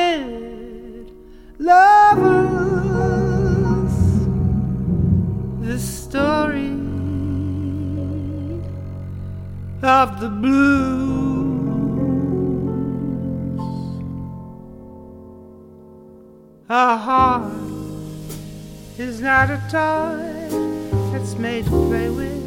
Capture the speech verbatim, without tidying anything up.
hearted lovers. The story of the blues. A heart is not a toy that's made to play with.